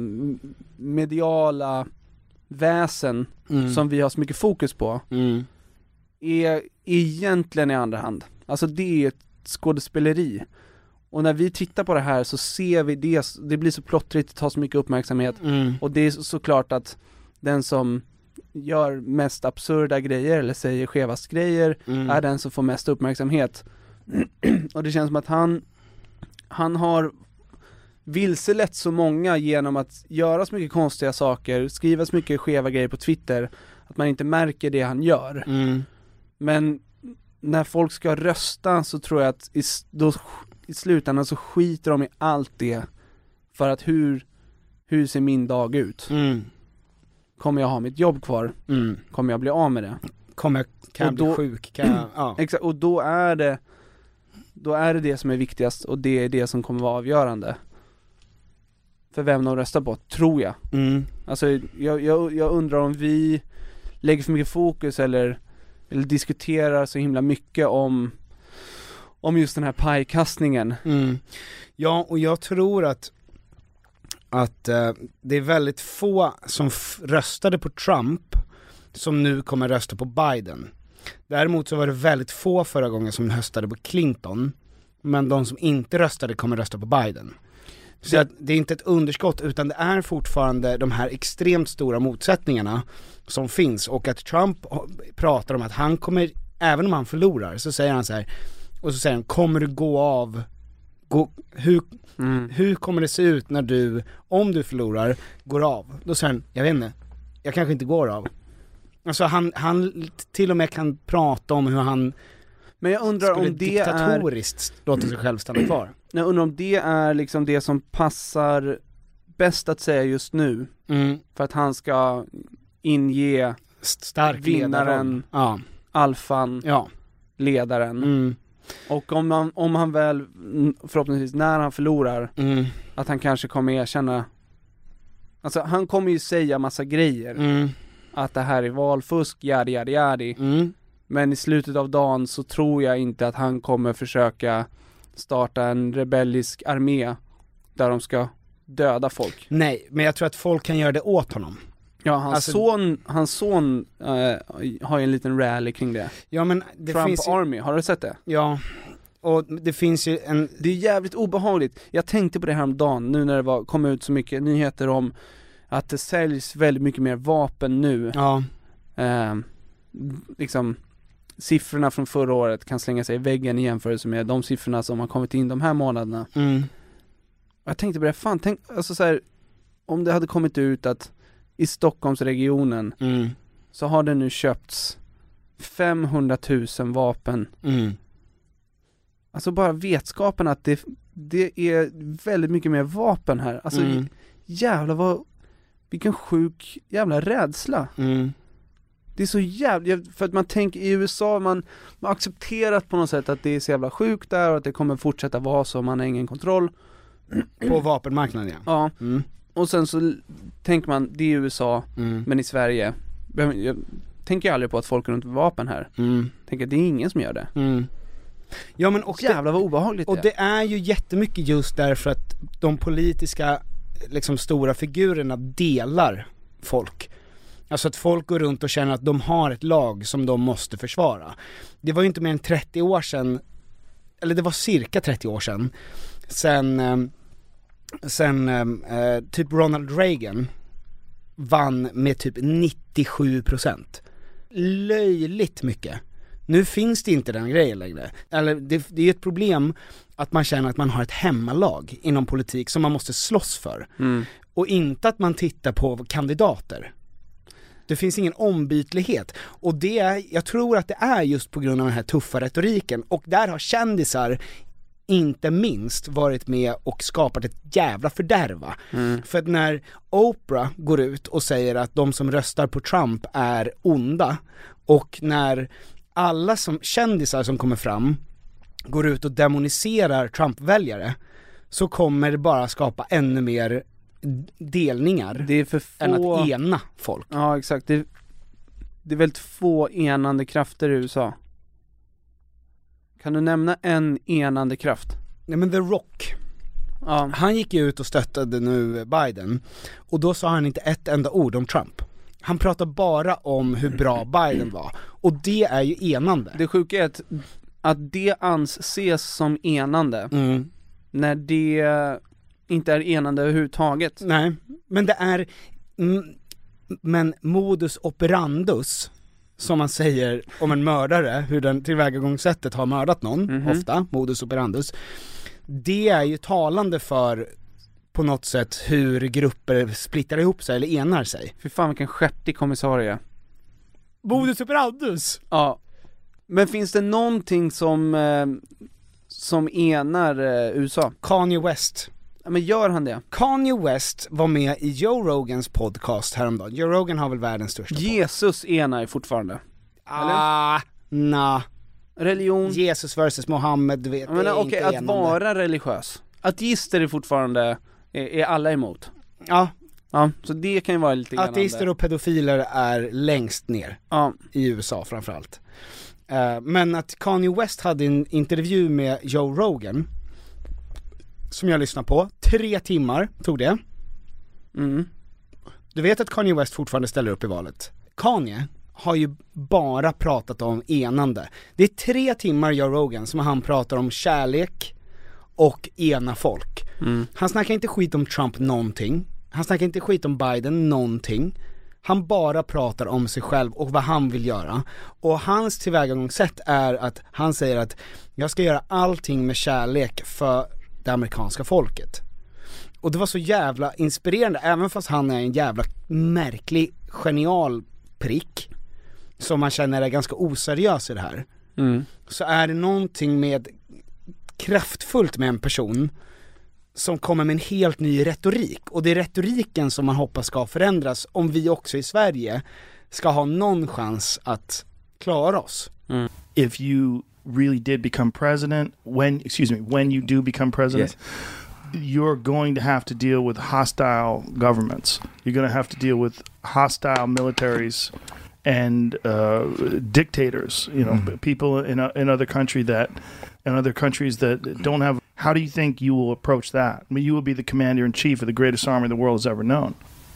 mediala väsen som vi har så mycket fokus på är egentligen i andra hand. Alltså det är ett skådespeleri. Och när vi tittar på det här så ser vi det blir så plottrigt, det tar så mycket uppmärksamhet. Och det är såklart att den som gör mest absurda grejer eller säger skevast grejer är den som får mest uppmärksamhet. Och det känns som att han har vilselett så många genom att göra så mycket konstiga saker, skriva så mycket skeva grejer på Twitter att man inte märker det han gör. Men när folk ska rösta så tror jag att i slutändan så skiter de i allt det För att hur ser min dag ut? Kommer jag ha mitt jobb kvar? Kommer jag bli av med det? Kan jag bli sjuk? Ja. Exakt, och då är det som är viktigast, och det är det som kommer vara avgörande för vem de röstar på, tror jag. Alltså jag undrar om vi lägger för mycket fokus eller diskuterar så himla mycket om just den här pajkastningen. Ja, och jag tror att det är väldigt få som röstade på Trump som nu kommer rösta på Biden. Däremot så var det väldigt få förra gången som röstade på Clinton, men de som inte röstade kommer rösta på Biden. Så det är inte ett underskott, utan det är fortfarande de här extremt stora motsättningarna som finns, och att Trump pratar om att han kommer, även om han förlorar, så säger han så här, och så säger han, kommer du gå av, hur kommer det se ut när du, om du förlorar, går av? Då säger han, jag vet inte, jag kanske inte går av. Alltså han till och med kan prata om hur han, men jag undrar om det diktatoriskt låter sig själv stanna kvar. Jag undrar om det är liksom det som passar bäst att säga just nu, för att han ska inge stark vinnaren, alfan, ledaren. Och om han väl, förhoppningsvis när han förlorar, att han kanske kommer erkänna, alltså han kommer ju säga massa grejer, att det här är valfusk, jadi. Men i slutet av dagen så tror jag inte att han kommer försöka starta en rebellisk armé där de ska döda folk. Nej, men jag tror att folk kan göra det åt honom. Ja, hans son har ju en liten rally kring det. Ja, men det Trump finns Army, har du sett det? Ja, och det finns ju det är jävligt obehagligt. Jag tänkte på det här om dagen, nu när det kom ut så mycket nyheter om att det säljs väldigt mycket mer vapen nu. Ja. Liksom siffrorna från förra året kan slänga sig i väggen i jämförelse med de siffrorna som har kommit in de här månaderna. Jag tänkte på det, alltså så här, om det hade kommit ut att i Stockholmsregionen så har det nu köpts 500 000 vapen. Alltså bara vetskapen att det är väldigt mycket mer vapen här. Alltså jävlar vilken sjuk jävla rädsla. Det är så jävla, för att man tänker i USA, man har accepterat på något sätt att det är så jävla sjukt där och att det kommer fortsätta vara så, man har ingen kontroll på vapenmarknaden. Ja. Och sen så tänker man, det är USA, men i Sverige jag tänker aldrig på att folk runt vapen här. Tänker det är ingen som gör det. Ja, men och jävlar vad obehagligt. Och det är ju jättemycket just därför att de politiska liksom stora figurerna delar folk. Alltså att folk går runt och känner att de har ett lag som de måste försvara. Det var ju inte mer än 30 år sedan, eller det var cirka 30 år sedan typ Ronald Reagan vann med typ 97%. Löjligt mycket. Nu finns det inte den grejen längre. Eller det är ett problem att man känner att man har ett hemmalag inom politik som man måste slåss för. Och inte att man tittar på kandidater. Det finns ingen ombytlighet. Och jag tror att det är just på grund av den här tuffa retoriken. Och där har kändisar inte minst varit med och skapat ett jävla fördärva. För att när Oprah går ut och säger att de som röstar på Trump är onda, och när alla kändisar som kommer fram går ut och demoniserar Trump-väljare, så kommer det bara skapa ännu mer delningar. Det är för få än att ena folk. Ja, exakt. Det är väldigt få enande krafter i USA. Kan du nämna en enande kraft? Nej, men The Rock. Ja. Han gick ju ut och stöttade nu Biden, och då sa han inte ett enda ord om Trump. Han pratar bara om hur bra Biden var. Och det är ju enande. Det sjuka är att det anses som enande när det inte är enande överhuvudtaget. Nej, men det är men modus operandus, som man säger om en mördare, hur den tillvägagångssättet har mördat någon, ofta, modus operandus. Det är ju talande för på något sätt hur grupper splittrar ihop sig eller enar sig. För fan vilken skärtig kommissarie. Modus operandus. Ja. Men finns det någonting som enar USA? Kanye West. Men gör han det? Kanye West var med i Joe Rogans podcast häromdagen. Joe Rogan har väl världens största Jesus enar ju fortfarande. Religion. Jesus versus Mohammed, du vet. Okej, att vara religiös. Ateister är fortfarande, är alla emot. Ja, så det kan ju vara lite grann. Ateister och pedofiler är längst ner i USA framförallt. Men att Kanye West hade en intervju med Joe Rogan som jag lyssnade på, 3 timmar tog det. Du vet att Kanye West fortfarande ställer upp i valet. Kanye har ju bara pratat om enande. Det är 3 timmar Joe Rogan som han pratar om kärlek och ena folk. Han snackar inte skit om Trump någonting. Han snackar inte skit om Biden någonting. Han bara pratar om sig själv och vad han vill göra. Och hans tillvägagångssätt är att han säger att jag ska göra allting med kärlek för det amerikanska folket. Och det var så jävla inspirerande, även fast han är en jävla märklig, genial prick som man känner är ganska oseriös i det här. Så är det någonting med kraftfullt med en person som kommer med en helt ny retorik. Och det är retoriken som man hoppas ska förändras om vi också i Sverige ska ha någon chans att klara oss. If you really did become president, when you do become president, you're going to have to deal with hostile governments. You're going to have to deal with hostile militaries and dictators, people in other countries that don't have. How do you think you will approach that? I mean, you will be the commander-in-chief of the greatest army the world has ever known.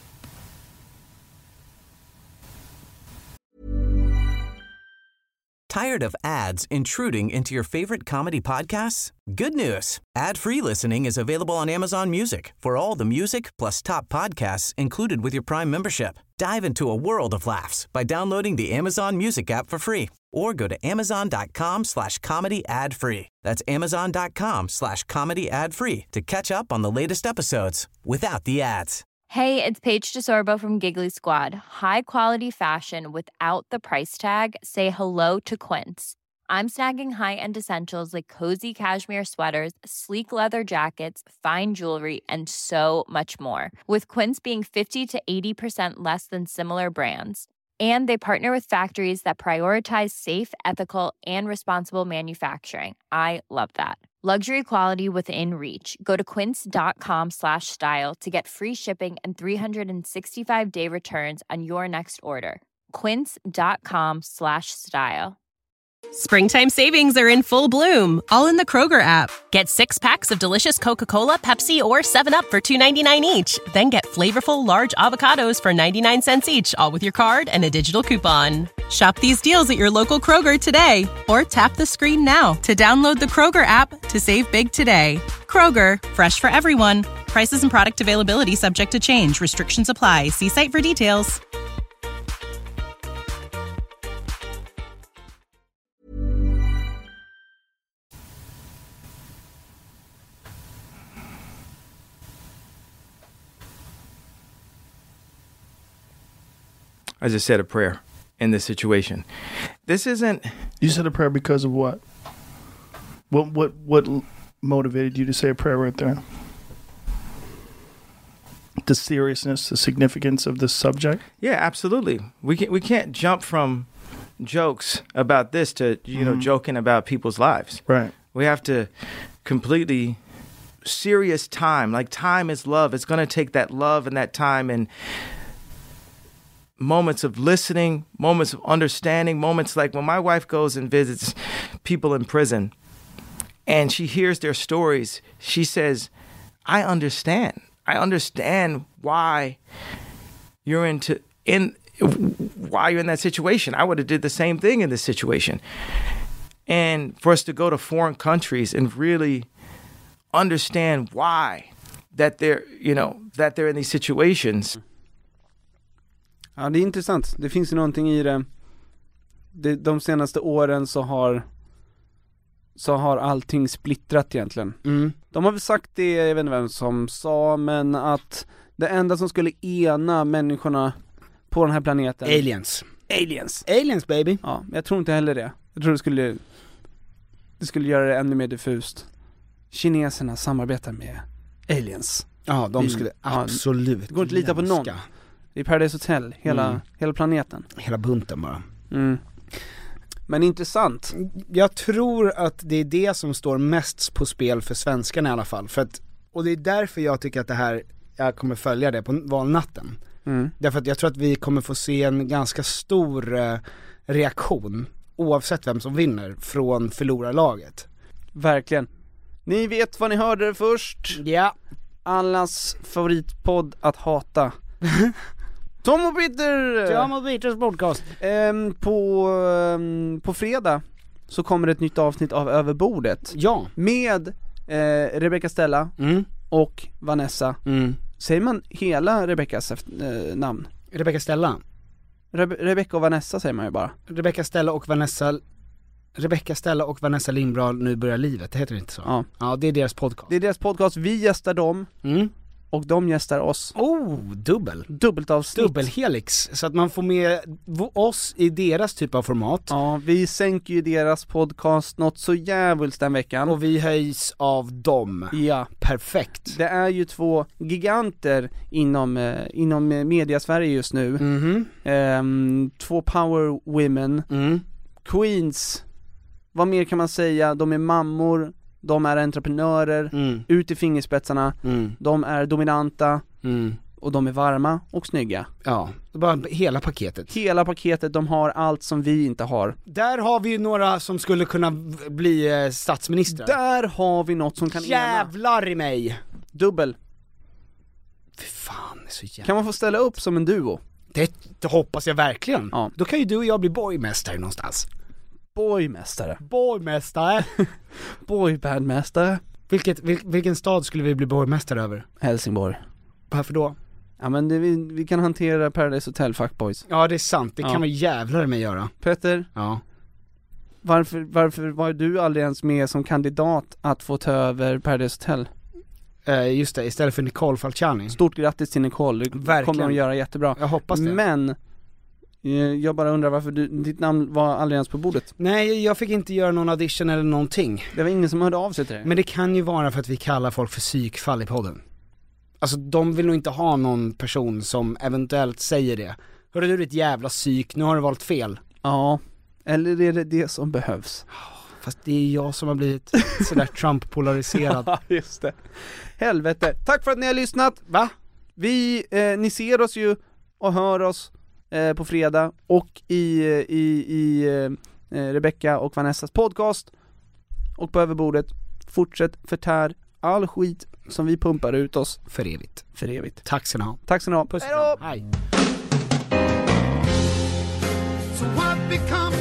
Tired of ads intruding into your favorite comedy podcasts? Good news. Ad-free listening is available on Amazon Music for all the music plus top podcasts included with your Prime membership. Dive into a world of laughs by downloading the Amazon Music app for free or go to amazon.com/comedy ad-free. That's amazon.com/comedy ad-free to catch up on the latest episodes without the ads. Hey, it's Paige DeSorbo from Giggly Squad. High quality fashion without the price tag. Say hello to Quince. I'm snagging high-end essentials like cozy cashmere sweaters, sleek leather jackets, fine jewelry, and so much more. With Quince being 50 to 80% less than similar brands. And they partner with factories that prioritize safe, ethical, and responsible manufacturing. I love that. Luxury quality within reach. Go to quince.com/style to get free shipping and 365-day returns on your next order. Quince.com/style. Springtime savings are in full bloom, all in the Kroger app. Get 6 packs of delicious Coca-Cola, Pepsi, or 7-Up for $2.99 each. Then get flavorful large avocados for 99 cents each, all with your card and a digital coupon. Shop these deals at your local Kroger today, or tap the screen now to download the Kroger app to save big today. Kroger, fresh for everyone. Prices and product availability subject to change. Restrictions apply. See site for details. I just said a prayer in this situation. This isn't... You said a prayer because of what? What motivated you to say a prayer right there? The seriousness, the significance of this subject? Yeah, absolutely. We can't jump from jokes about this to, joking about people's lives. Right. We have to completely... serious time. Like, time is love. It's going to take that love and that time and... moments of listening, moments of understanding, moments like when my wife goes and visits people in prison and she hears their stories, she says, I understand why you're in that situation. I would have did the same thing in this situation. And for us to go to foreign countries and really understand why that they're in these situations. Ja, det är intressant. Det finns ju någonting i det. De senaste åren så har allting splittrat egentligen. De har väl sagt det, jag vet inte vem som sa, men att det enda som skulle ena människorna på den här planeten... Aliens baby. Ja, jag tror inte heller det. Jag tror det skulle göra det ännu mer diffust. Kineserna samarbetar med aliens. Ja, de skulle absolut. Det går inte att lita på någon. I Paradise Hotel, hela planeten. Hela bunten bara. Men intressant. Jag tror att det är det som står mest på spel för svenskarna i alla fall. Och det är därför jag tycker att jag kommer följa det på valnatten. Därför att jag tror att vi kommer få se en ganska stor reaktion, oavsett vem som vinner, från förlorarlaget. Verkligen. Ni vet vad ni hörde det först. Ja. Allas favoritpodd att hata. Tom och Peters podcast. På fredag så kommer ett nytt avsnitt av Överbordet. Ja. Med Rebecca Stella och Vanessa. Säger man hela Rebeccas namn? Rebecca Stella. Rebecca och Vanessa säger man ju bara. Rebecca Stella och Vanessa Lindblad, Nu börjar livet, det heter det inte så? Ja, det är deras podcast. Det är deras podcast, vi gästar dem. Och de gästar oss. Dubbelt avsnitt. Dubbelhelix. Så att man får med oss i deras typ av format. Ja, vi sänker ju deras podcast något så jävligt den veckan. Och vi höjs av dem. Ja. Perfekt. Det är ju två giganter inom media-Sverige just nu. Två power women. Queens. Vad mer kan man säga? De är mammor. De är entreprenörer, ut i fingerspetsarna, de är dominanta och de är varma och snygga. Ja, bara hela paketet. Hela paketet, de har allt som vi inte har. Där har vi ju några som skulle kunna bli statsministrar. Där har vi något som kan Jävlar i mig! Dubbel. Fy fan, det är så jävla... Kan man få ställa upp som en duo? Det hoppas jag verkligen. Ja. Då kan ju du och jag bli borgmästare någonstans. Borgmästare. Boybandmästare. Vilken stad skulle vi bli borgmästare över? Helsingborg. Varför då? Ja, men vi kan hantera Paradise Hotel fuckboys. Ja, det är sant. Det kan vi jävlar med göra. Petter? Ja. Varför var du aldrig ens med som kandidat att få ta över Paradise Hotel? Just det, istället för Nicole Falciani. Stort grattis till Nicole. Det kommer hon göra jättebra. Jag hoppas det. Men jag bara undrar varför ditt namn var aldrig ens på bordet. Nej, jag fick inte göra någon audition eller någonting. Det var ingen som hörde av sig till det. Men det kan ju vara för att vi kallar folk för psykfall i podden. Alltså de vill nog inte ha någon person som eventuellt säger det. Hörru du, ditt jävla psyk, nu har du valt fel. Ja, eller är det som behövs? Fast det är jag som har blivit sådär Trump-polariserad. Ja, just det. Helvete. Tack för att ni har lyssnat. Va? Ni ser oss ju och hör oss på fredag och i Rebecca och Vanessas podcast och på Överbordet. Fortsätt förtär all skit som vi pumpar ut oss för evigt. Tack ska ni ha. Puss. Hej då. Hej. So what becomes